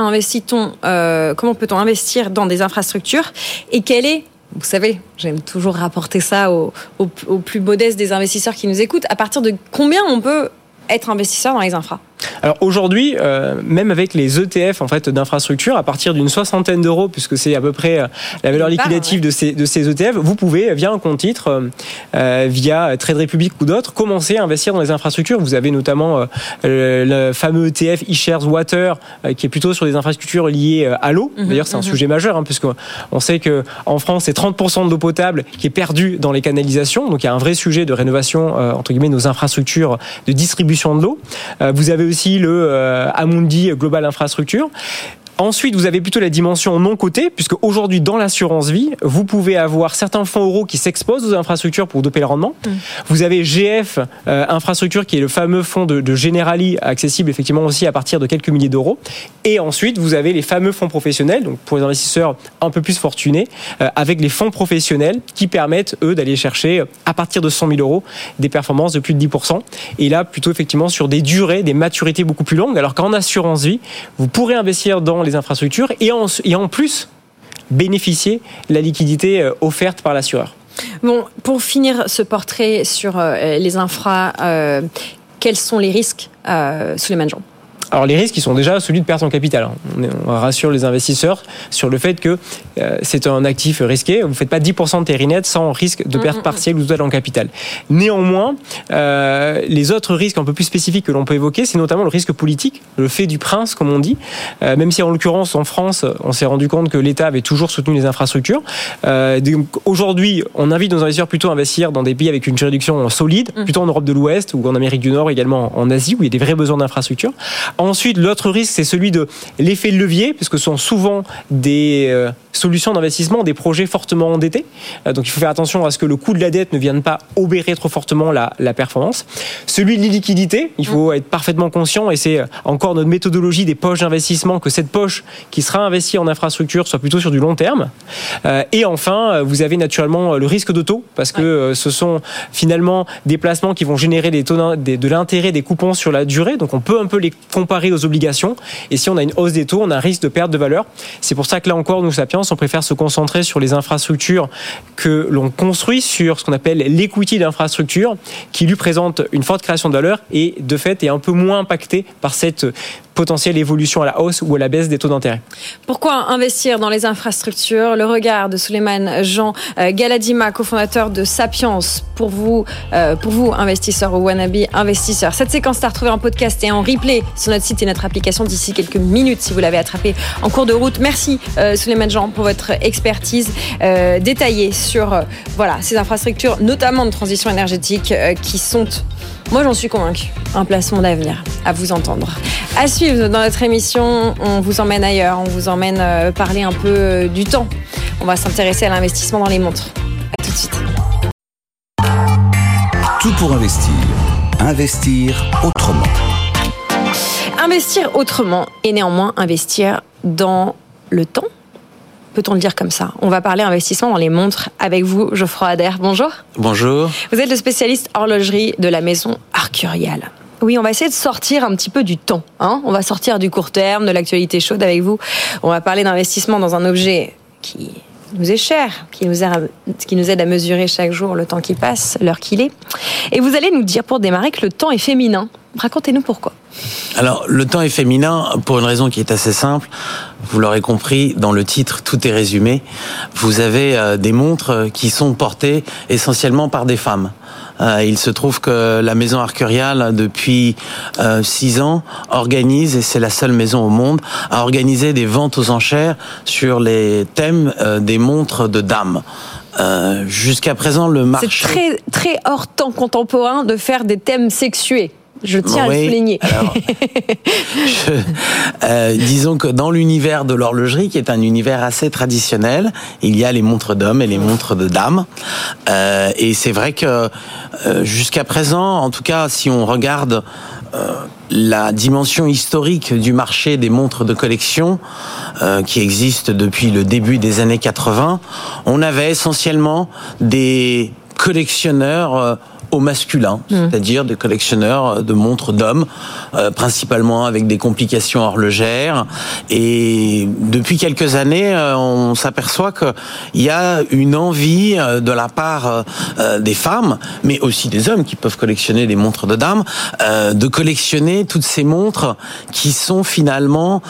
peut-on investir dans des infrastructures et quelle est, vous savez, j'aime toujours rapporter ça aux plus modestes des investisseurs qui nous écoutent, à partir de combien on peut être investisseur dans les infras? Alors aujourd'hui, même avec les ETF en fait d'infrastructures, à partir d'une 60aine d'euros, puisque c'est à peu près la valeur liquidative de ces ETF, vous pouvez, via un compte titre, via Trade Republic ou d'autres, commencer à investir dans les infrastructures. Vous avez notamment le fameux ETF eShares Water, qui est plutôt sur des infrastructures liées à l'eau. D'ailleurs, c'est un sujet majeur, puisqu'on sait qu'en France, c'est 30% de l'eau potable qui est perdue dans les canalisations. Donc il y a un vrai sujet de rénovation, entre guillemets, de nos infrastructures de distribution de l'eau. Vous avez aussi le Amundi Global Infrastructure. Ensuite, vous avez plutôt la dimension non cotée, puisque aujourd'hui, dans l'assurance vie, vous pouvez avoir certains fonds euros qui s'exposent aux infrastructures pour doper le rendement. Vous avez GF Infrastructure, qui est le fameux fonds de Generali, accessible effectivement aussi à partir de quelques milliers d'euros. Et ensuite, vous avez les fameux fonds professionnels, donc pour les investisseurs un peu plus fortunés, avec les fonds professionnels qui permettent, eux, d'aller chercher, à partir de 100 000 euros, des performances de plus de 10%. Et là, plutôt effectivement sur des durées, des maturités beaucoup plus longues, alors qu'en assurance vie, vous pourrez investir dans les infrastructures et en plus bénéficier de la liquidité offerte par l'assureur. Bon, pour finir ce portrait sur les infras, quels sont les risques sous les mains de Jean ? Alors les risques, ils sont déjà celui de perte en capital. On rassure les investisseurs sur le fait que c'est un actif risqué. Vous ne faites pas 10% de TRI net sans risque de perte partielle ou totale en capital. Néanmoins, les autres risques un peu plus spécifiques que l'on peut évoquer, c'est notamment le risque politique, le fait du prince, comme on dit. Même si en l'occurrence, en France, on s'est rendu compte que l'État avait toujours soutenu les infrastructures. Donc, aujourd'hui, on invite nos investisseurs plutôt à investir dans des pays avec une juridiction solide, plutôt en Europe de l'Ouest ou en Amérique du Nord, également en Asie, où il y a des vrais besoins d'infrastructures. Ensuite, l'autre risque, c'est celui de l'effet de levier, puisque ce sont souvent des solutions d'investissement, des projets fortement endettés. Donc il faut faire attention à ce que le coût de la dette ne vienne pas obérer trop fortement la performance. Celui de l'illiquidité, il faut être parfaitement conscient, et c'est encore notre méthodologie des poches d'investissement, que cette poche qui sera investie en infrastructure soit plutôt sur du long terme. Et enfin, vous avez naturellement le risque de taux, parce que ce sont finalement des placements qui vont générer de l'intérêt, des coupons sur la durée. Donc on peut un peu les comparer aux obligations. Et si on a une hausse des taux, on a un risque de perte de valeur. C'est pour ça que là encore, nous, Sapiens, on préfère se concentrer sur les infrastructures que l'on construit sur ce qu'on appelle l'equity d'infrastructure, qui lui présente une forte création de valeur et de fait est un peu moins impacté par cette potentielle évolution à la hausse ou à la baisse des taux d'intérêt. Pourquoi investir dans les infrastructures? Le regard de Souleymane Jean Galadima, cofondateur de Sapiens, pour vous investisseurs ou wannabe investisseurs. Cette séquence est à retrouver en podcast et en replay sur notre site et notre application d'ici quelques minutes si vous l'avez attrapé en cours de route. Merci Souleymane Jean pour votre expertise détaillée sur ces infrastructures, notamment de transition énergétique, qui sont, moi j'en suis convaincue, un placement d'avenir. À vous entendre. À suivre dans notre émission, on vous emmène ailleurs, on vous emmène parler un peu du temps. On va s'intéresser à l'investissement dans les montres. À tout de suite. Tout pour investir. Investir autrement. Investir autrement et néanmoins investir dans le temps. Peut-on le dire comme ça? On va parler investissement dans les montres avec vous, Geoffroy Adair. Bonjour. Bonjour. Vous êtes le spécialiste horlogerie de la maison Arcurial. Oui, on va essayer de sortir un petit peu du temps. On va sortir du court terme, de l'actualité chaude avec vous. On va parler d'investissement dans un objet qui nous est cher, qui nous aide à mesurer chaque jour le temps qui passe, l'heure qu'il est. Et vous allez nous dire, pour démarrer, que le temps est féminin. Racontez-nous pourquoi. Alors, le temps est féminin pour une raison qui est assez simple. Vous l'aurez compris, dans le titre, tout est résumé. Vous avez des montres qui sont portées essentiellement par des femmes. Il se trouve que la maison Arcurial, depuis 6 ans, organise, et c'est la seule maison au monde, à organiser des ventes aux enchères sur les thèmes des montres de dames. Jusqu'à présent, le marché... C'est très, très hors temps contemporain de faire des thèmes sexués. Je tiens à le souligner. Alors, disons que dans l'univers de l'horlogerie, qui est un univers assez traditionnel, il y a les montres d'hommes et les montres de dames. Et c'est vrai que jusqu'à présent, en tout cas, si on regarde la dimension historique du marché des montres de collection, qui existe depuis le début des années 80, on avait essentiellement des collectionneurs au masculin, c'est-à-dire des collectionneurs de montres d'hommes, principalement avec des complications horlogères. Et depuis quelques années, on s'aperçoit qu'il y a une envie de la part des femmes, mais aussi des hommes qui peuvent collectionner des montres de dames, de collectionner toutes ces montres qui sont finalement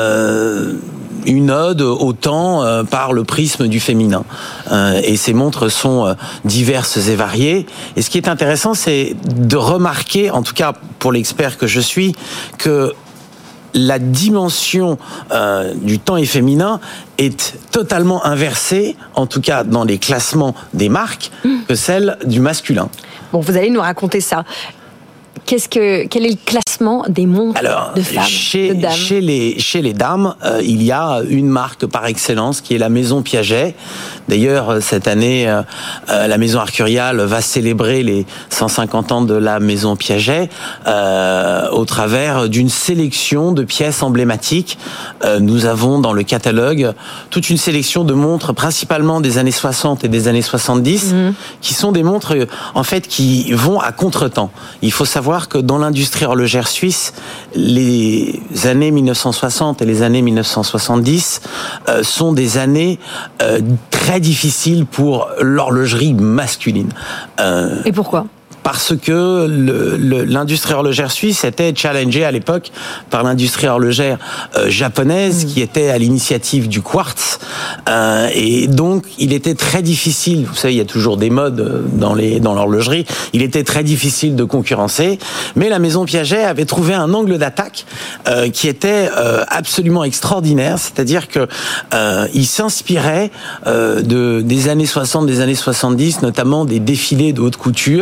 une ode au temps par le prisme du féminin. Et ces montres sont diverses et variées. Et ce qui est intéressant, c'est de remarquer, en tout cas pour l'expert que je suis, que la dimension du temps et féminin est totalement inversée, en tout cas dans les classements des marques, que celle du masculin. Bon, vous allez nous raconter ça. Quel est le classement des montres de femmes, de dames? Chez les dames, il y a une marque par excellence qui est la maison Piaget. D'ailleurs, cette année, la maison Arcurial va célébrer les 150 ans de la maison Piaget au travers d'une sélection de pièces emblématiques. Nous avons dans le catalogue toute une sélection de montres, principalement des années 60 et des années 70, qui sont des montres en fait qui vont à contretemps. Il faut savoir que dans l'industrie horlogère suisse, les années 1960 et les années 1970 sont des années très difficiles pour l'horlogerie masculine. Et pourquoi ? Parce que l'industrie horlogère suisse était challengée à l'époque par l'industrie horlogère japonaise qui était à l'initiative du quartz, et donc il était très difficile, vous savez il y a toujours des modes dans l'horlogerie, il était très difficile de concurrencer, mais la maison Piaget avait trouvé un angle d'attaque qui était absolument extraordinaire, c'est-à-dire que il s'inspirait des années 60, des années 70, notamment des défilés de haute couture,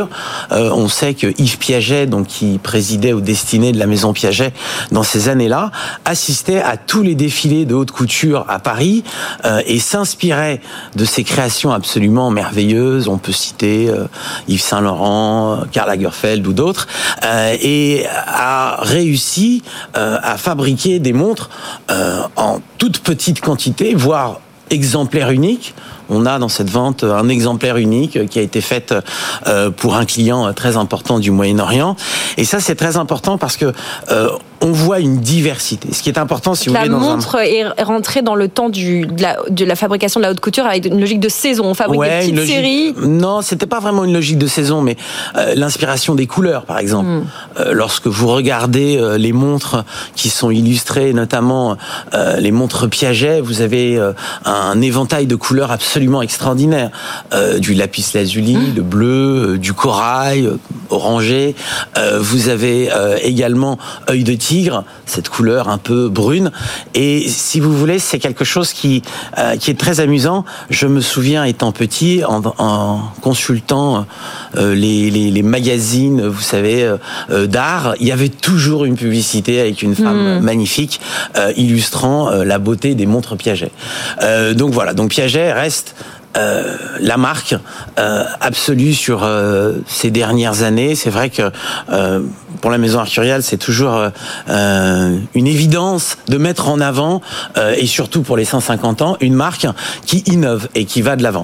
On sait que Yves Piaget, donc qui présidait aux destinées de la maison Piaget dans ces années-là, assistait à tous les défilés de haute couture à Paris et s'inspirait de ces créations absolument merveilleuses. On peut citer Yves Saint Laurent, Karl Lagerfeld ou d'autres, et a réussi à fabriquer des montres en toute petite quantité, voire exemplaires uniques. On a dans cette vente un exemplaire unique qui a été fait pour un client très important du Moyen-Orient. Et ça, c'est très important parce que on voit une diversité. Ce qui est important, si vous voulez, la montre est rentrée dans le temps de la fabrication de la haute couture avec une logique de saison. On fabrique des petites séries. Non, c'était pas vraiment une logique de saison, mais l'inspiration des couleurs, par exemple. Lorsque vous regardez les montres qui sont illustrées, notamment les montres Piaget, vous avez un éventail de couleurs absolument extraordinaire. Du lapis lazuli, le bleu, du corail, orangé. Vous avez également œil de tigre, cette couleur un peu brune. Et si vous voulez, c'est quelque chose qui est très amusant. Je me souviens, étant petit, en consultant les magazines, vous savez, d'art, il y avait toujours une publicité avec une femme magnifique illustrant la beauté des montres Piaget. Donc voilà, donc Piaget reste la marque absolue sur ces dernières années. C'est vrai que pour la maison Arcurial, c'est toujours une évidence de mettre en avant, et surtout pour les 150 ans, une marque qui innove et qui va de l'avant.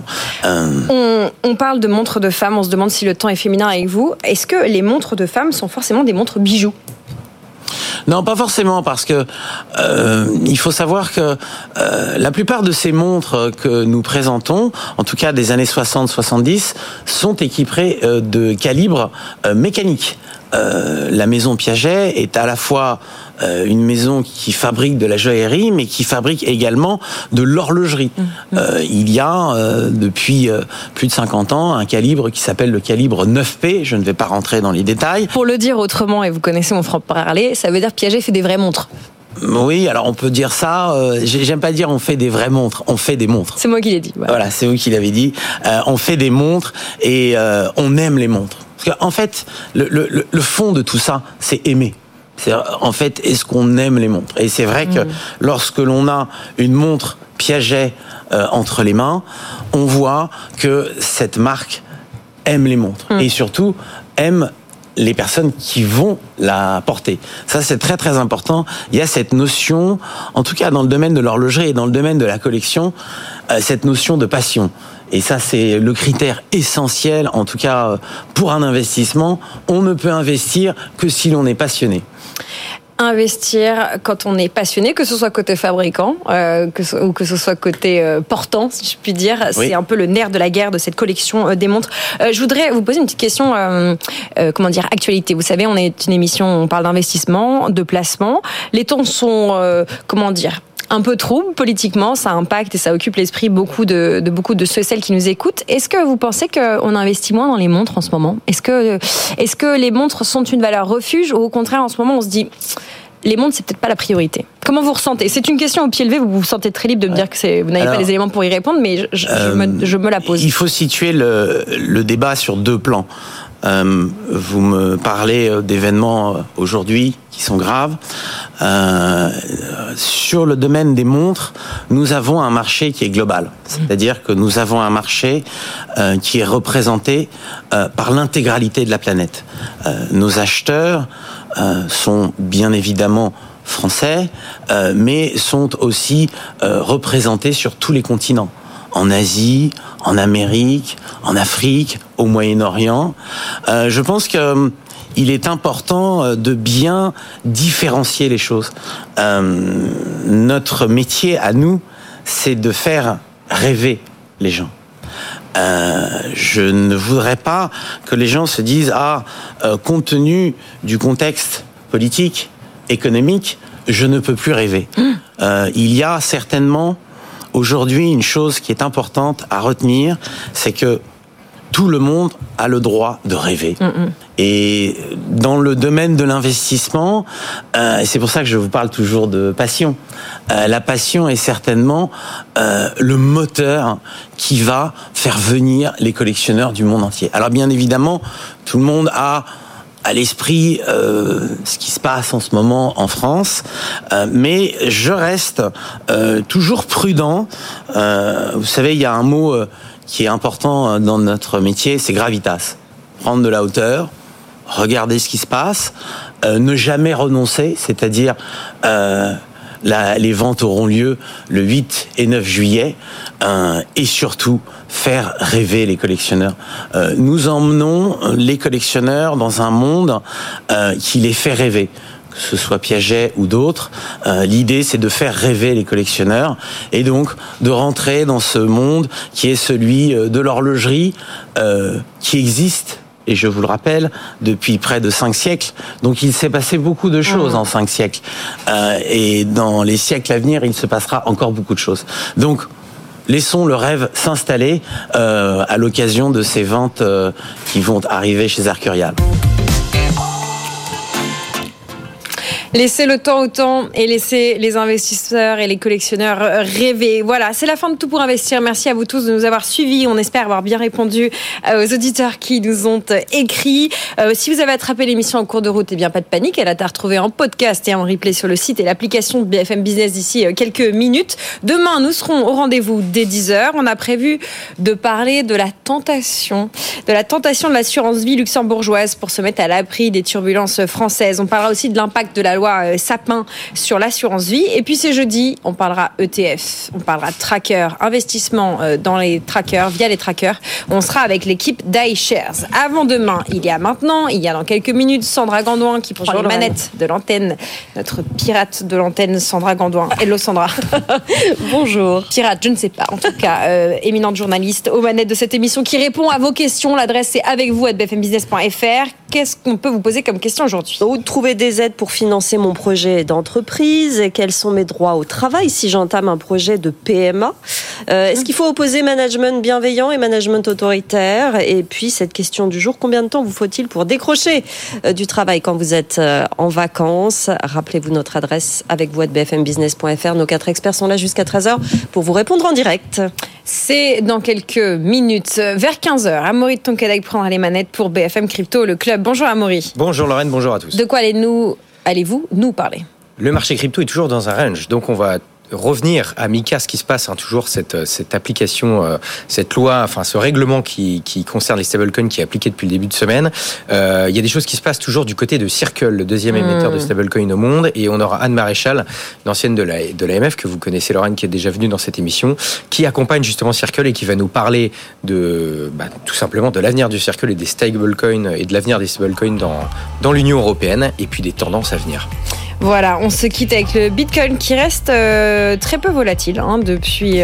On parle de montres de femmes, on se demande si le temps est féminin avec vous. Est-ce que les montres de femmes sont forcément des montres bijoux ? Non, pas forcément, parce que il faut savoir que la plupart de ces montres que nous présentons, en tout cas des années 60-70, sont équipées de calibres mécaniques. La maison Piaget est à la fois une maison qui fabrique de la joaillerie, mais qui fabrique également de l'horlogerie. Il y a, depuis plus de 50 ans, un calibre qui s'appelle le calibre 9P. Je ne vais pas rentrer dans les détails. Pour le dire autrement, et vous connaissez mon franc-parler, ça veut dire que Piaget fait des vraies montres. Oui, alors on peut dire ça. J'aime pas dire on fait des vraies montres, on fait des montres. C'est moi qui l'ai dit. Voilà, c'est vous qui l'avez dit. On fait des montres et on aime les montres. Parce qu'en fait, le fond de tout ça, c'est aimer. C'est en fait, est-ce qu'on aime les montres ? Et c'est vrai que lorsque l'on a une montre Piaget entre les mains, on voit que cette marque aime les montres et surtout aime les personnes qui vont la porter. Ça, c'est très très important. Il y a cette notion, en tout cas dans le domaine de l'horlogerie et dans le domaine de la collection, cette notion de passion. Et ça, c'est le critère essentiel, en tout cas pour un investissement. On ne peut investir que si l'on est passionné. Investir quand on est passionné, que ce soit côté fabricant ou que ce soit côté portant, si je puis dire. Oui. C'est un peu le nerf de la guerre de cette collection des montres. Je voudrais vous poser une petite question, actualité. Vous savez, on est une émission, on parle d'investissement, de placement. Les temps sont, un peu trouble politiquement, ça impacte et ça occupe l'esprit beaucoup de ceux et celles qui nous écoutent. Est-ce que vous pensez qu'on investit moins dans les montres en ce moment ? Est-ce que les montres sont une valeur refuge ou au contraire en ce moment on se dit les montres c'est peut-être pas la priorité ? Comment vous ressentez ? C'est une question au pied levé, vous vous sentez très libre de me dire que vous n'avez pas les éléments pour y répondre, mais je me la pose. Il faut situer le débat sur deux plans. Vous me parlez d'événements aujourd'hui qui sont graves. Sur le domaine des montres, nous avons un marché qui est global. C'est-à-dire que nous avons un marché qui est représenté par l'intégralité de la planète. Nos acheteurs sont bien évidemment français, mais sont aussi représentés sur tous les continents. En Asie, en Amérique, en Afrique, au Moyen-Orient. Je pense que il est important de bien différencier les choses. Notre métier à nous, c'est de faire rêver les gens. Je ne voudrais pas que les gens se disent compte tenu du contexte politique, économique, je ne peux plus rêver. Il y a certainement aujourd'hui une chose qui est importante à retenir, c'est que tout le monde a le droit de rêver. Et dans le domaine de l'investissement, et c'est pour ça que je vous parle toujours de passion, la passion est certainement le moteur qui va faire venir les collectionneurs du monde entier. Alors bien évidemment, tout le monde a à l'esprit ce qui se passe en ce moment en France, mais je reste toujours prudent. Vous savez, il y a un mot qui est important dans notre métier, c'est gravitas. Prendre de la hauteur, regarder ce qui se passe, ne jamais renoncer, c'est-à-dire les ventes auront lieu le 8 et 9 juillet, et surtout faire rêver les collectionneurs. Nous emmenons les collectionneurs dans un monde qui les fait rêver. Que ce soit Piaget ou d'autres, l'idée c'est de faire rêver les collectionneurs et donc de rentrer dans ce monde qui est celui de l'horlogerie qui existe. Et je vous le rappelle, depuis près de 5 siècles. Donc il s'est passé beaucoup de choses en 5 siècles. Et dans les siècles à venir, il se passera encore beaucoup de choses. Donc laissons le rêve s'installer à l'occasion de ces ventes qui vont arriver chez Arcurial. Laissez le temps au temps et laissez les investisseurs et les collectionneurs rêver. Voilà, c'est la fin de Tout pour investir. Merci à vous tous de nous avoir suivis. On espère avoir bien répondu aux auditeurs qui nous ont écrit. Si vous avez attrapé l'émission en cours de route, eh bien pas de panique. Elle est à retrouver en podcast et en replay sur le site et l'application de BFM Business d'ici quelques minutes. Demain, nous serons au rendez-vous dès 10h. On a prévu de parler de la tentation de l'assurance vie luxembourgeoise pour se mettre à l'abri des turbulences françaises. On parlera aussi de l'impact de la loi Sapin sur l'assurance vie. Et puis c'est jeudi, on parlera ETF, on parlera tracker, investissement dans les trackers, via les trackers. On sera avec l'équipe d'iShares. Avant demain, il y a dans quelques minutes, Sandra Gandouin qui prend les manettes de l'antenne. Notre pirate de l'antenne, Sandra Gandouin. Hello Sandra. Bonjour. Pirate, je ne sais pas. En tout cas, éminente journaliste aux manettes de cette émission qui répond à vos questions. L'adresse c'est avecvous@bfmbusiness.fr. Qu'est-ce qu'on peut vous poser comme question aujourd'hui ? Où trouver des aides pour financer mon projet d'entreprise et quels sont mes droits au travail si j'entame un projet de PMA. Est-ce qu'il faut opposer management bienveillant et management autoritaire ? Et puis cette question du jour, combien de temps vous faut-il pour décrocher du travail quand vous êtes en vacances ? Rappelez-vous notre adresse avec vous @bfmbusiness.fr. Nos 4 experts sont là jusqu'à 13h pour vous répondre en direct. C'est dans quelques minutes, vers 15h. Amaury de Tonquédec prendra les manettes pour BFM Crypto, le club. Bonjour Amaury. Bonjour Lorraine, bonjour à tous. De quoi allez-vous nous parler ? Le marché crypto est toujours dans un range, donc on va revenir à Mika, ce qui se passe, toujours cette application, cette loi, enfin ce règlement qui concerne les stablecoins qui est appliqué depuis le début de semaine. Il y a des choses qui se passent toujours du côté de Circle, le deuxième émetteur de stablecoin au monde, et on aura Anne Maréchal, l'ancienne de l'AMF, que vous connaissez Lorraine, qui est déjà venue dans cette émission, qui accompagne justement Circle et qui va nous parler de tout simplement de l'avenir du Circle et des stablecoins et de l'avenir des stablecoins dans l'Union européenne et puis des tendances à venir. Voilà, on se quitte avec le Bitcoin qui reste très peu volatile depuis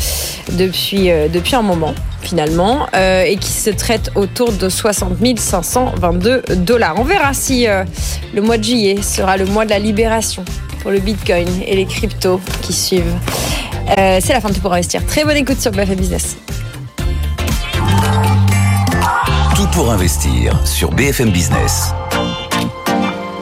un moment finalement et qui se traite autour de 60 522 $. On verra si le mois de juillet sera le mois de la libération pour le Bitcoin et les cryptos qui suivent. C'est la fin de Tout pour investir. Très bonne écoute sur BFM Business. Tout pour investir sur BFM Business.